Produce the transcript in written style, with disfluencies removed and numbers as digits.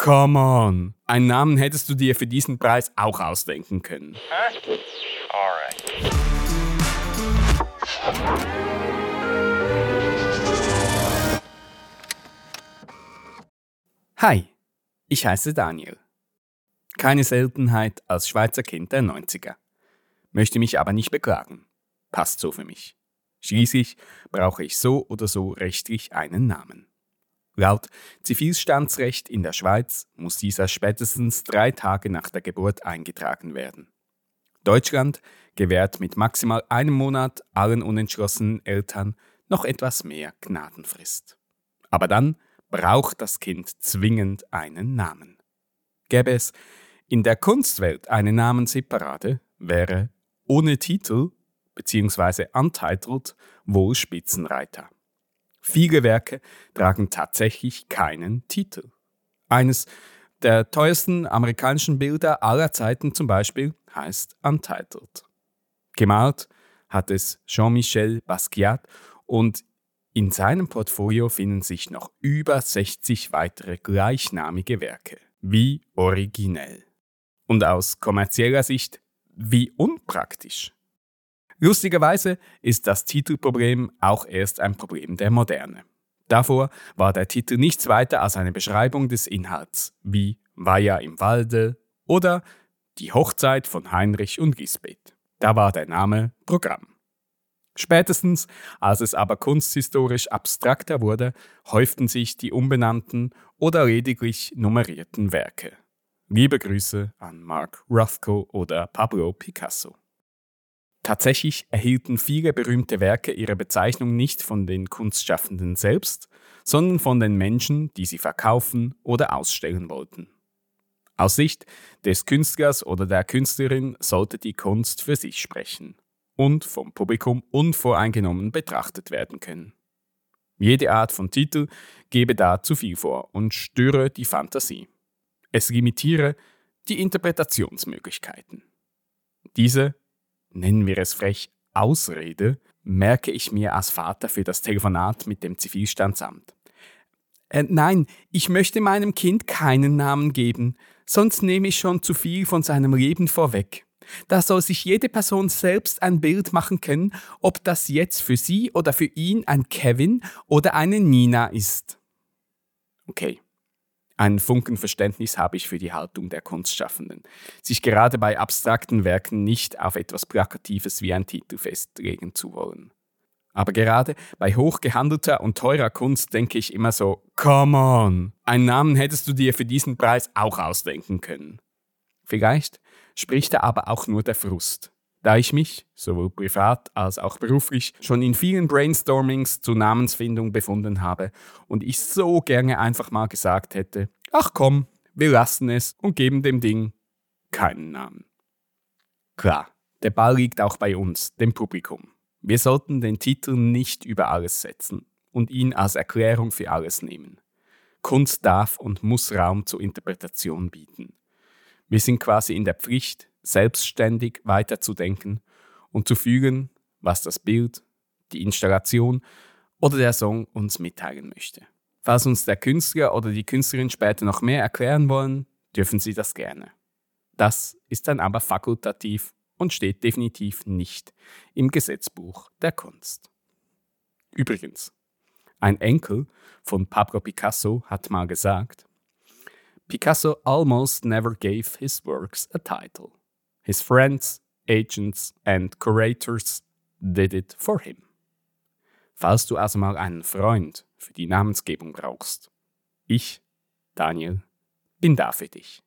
Come on! Einen Namen hättest du dir für diesen Preis auch ausdenken können. Alright. Hi, ich heiße Daniel. Keine Seltenheit als Schweizer Kind der 90er. Möchte mich aber nicht beklagen. Passt so für mich. Schließlich brauche ich so oder so rechtlich einen Namen. Laut Zivilstandsrecht in der Schweiz muss dieser spätestens 3 Tage nach der Geburt eingetragen werden. Deutschland gewährt mit maximal einem Monat allen unentschlossenen Eltern noch etwas mehr Gnadenfrist. Aber dann braucht das Kind zwingend einen Namen. Gäbe es in der Kunstwelt eine Namensseparate, wäre ohne Titel bzw. untitled wohl Spitzenreiter. Viele Werke tragen tatsächlich keinen Titel. Eines der teuersten amerikanischen Bilder aller Zeiten zum Beispiel heißt Untitled. Gemalt hat es Jean-Michel Basquiat und in seinem Portfolio finden sich noch über 60 weitere gleichnamige Werke. Wie originell. Und aus kommerzieller Sicht, wie unpraktisch. Lustigerweise ist das Titelproblem auch erst ein Problem der Moderne. Davor war der Titel nichts weiter als eine Beschreibung des Inhalts, wie Weiher im Walde oder Die Hochzeit von Heinrich und Lisbeth. Da war der Name Programm. Spätestens, als es aber kunsthistorisch abstrakter wurde, häuften sich die umbenannten oder lediglich nummerierten Werke. Liebe Grüße an Mark Rothko oder Pablo Picasso. Tatsächlich erhielten viele berühmte Werke ihre Bezeichnung nicht von den Kunstschaffenden selbst, sondern von den Menschen, die sie verkaufen oder ausstellen wollten. Aus Sicht des Künstlers oder der Künstlerin sollte die Kunst für sich sprechen und vom Publikum unvoreingenommen betrachtet werden können. Jede Art von Titel gebe da zu viel vor und störe die Fantasie. Es limitiere die Interpretationsmöglichkeiten. Diese, nennen wir es frech, Ausrede, merke ich mir als Vater für das Telefonat mit dem Zivilstandsamt. Nein, ich möchte meinem Kind keinen Namen geben, sonst nehme ich schon zu viel von seinem Leben vorweg. Da soll sich jede Person selbst ein Bild machen können, ob das jetzt für sie oder für ihn ein Kevin oder eine Nina ist. Okay. Ein Funken Verständnis habe ich für die Haltung der Kunstschaffenden, sich gerade bei abstrakten Werken nicht auf etwas Plakatives wie ein Titel festlegen zu wollen. Aber gerade bei hochgehandelter und teurer Kunst denke ich immer so, come on, einen Namen hättest du dir für diesen Preis auch ausdenken können. Vielleicht spricht da aber auch nur der Frust, da ich mich, sowohl privat als auch beruflich, schon in vielen Brainstormings zur Namensfindung befunden habe und ich so gerne einfach mal gesagt hätte, ach komm, wir lassen es und geben dem Ding keinen Namen. Klar, der Ball liegt auch bei uns, dem Publikum. Wir sollten den Titel nicht über alles setzen und ihn als Erklärung für alles nehmen. Kunst darf und muss Raum zur Interpretation bieten. Wir sind quasi in der Pflicht, selbstständig weiterzudenken und zu fühlen, was das Bild, die Installation oder der Song uns mitteilen möchte. Falls uns der Künstler oder die Künstlerin später noch mehr erklären wollen, dürfen sie das gerne. Das ist dann aber fakultativ und steht definitiv nicht im Gesetzbuch der Kunst. Übrigens, ein Enkel von Pablo Picasso hat mal gesagt, Picasso almost never gave his works a title. His friends, agents and curators did it for him. Falls du also mal einen Freund für die Namensgebung brauchst, ich, Daniel, bin da für dich.